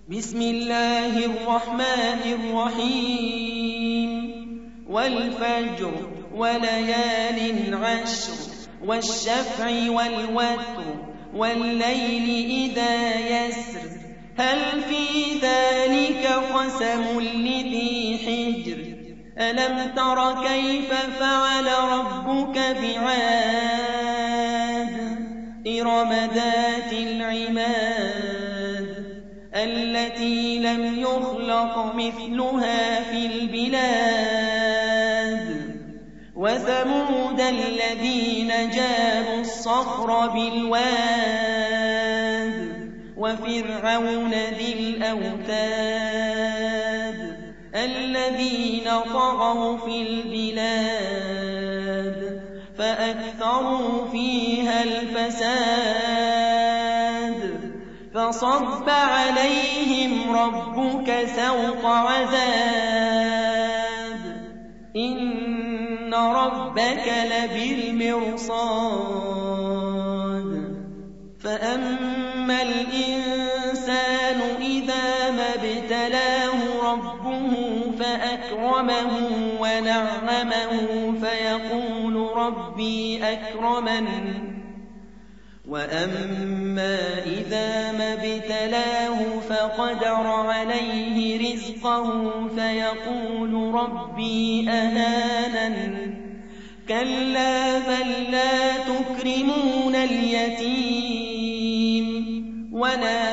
بسم الله الرحمن الرحيم والفجر وليال عشر والشفع والوتر والليل إذا يسر هل في ذلك قسم لذي حجر ألم تر كيف فعل ربك بعاد إرم ذات العماد التي لم يخلق مثلها في البلاد وثمود الذين جابوا الصخر بالواد وفرعون ذي الأوتاد الذين طغوا في البلاد فأكثروا فيها الفساد فصب عليهم ربك سوط عذاب إن ربك لبالمرصاد فأما الإنسان إذا ما ابتلاه ربه فأكرمه ونعمه فيقول ربي أكرمن وأما إذا ما ابتلاه فقدر عليه رزقه فيقول ربي أهانن كلا بل لا تكرمون اليتيم ولا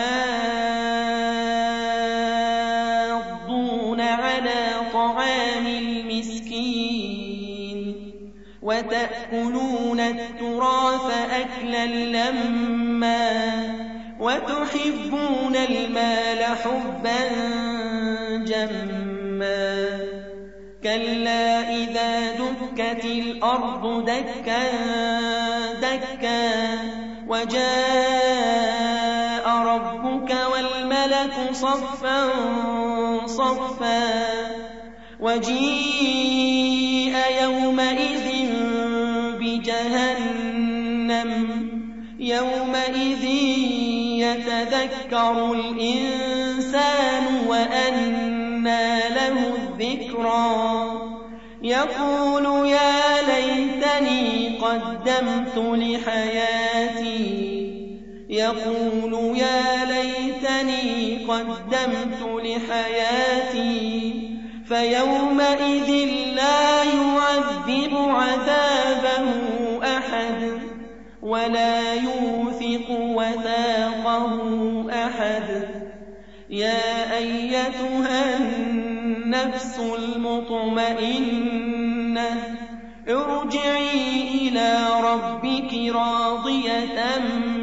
تحاضون على طعام المسكين وتأكلون التراث أكلا لما وتحبون المال حبا جما كلا إذا دكت الأرض دكا دكا وجاء ربك والملك صفا صفا وجيء يومئذ بجهنم يومئذ يتذكر الإنسان وأنى له الذكرى يقول يا ليتني قدمت لحياتي يقول يا ليتني قدمت لحياتي فيومئذ لا يعذب عذابه أحد ولا يوثق وثاقه أحد يا أيتها النفس المطمئنة ارجعي إلى ربك راضية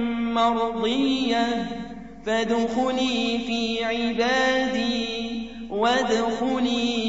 مرضية فادخلي في عبادي وادخلي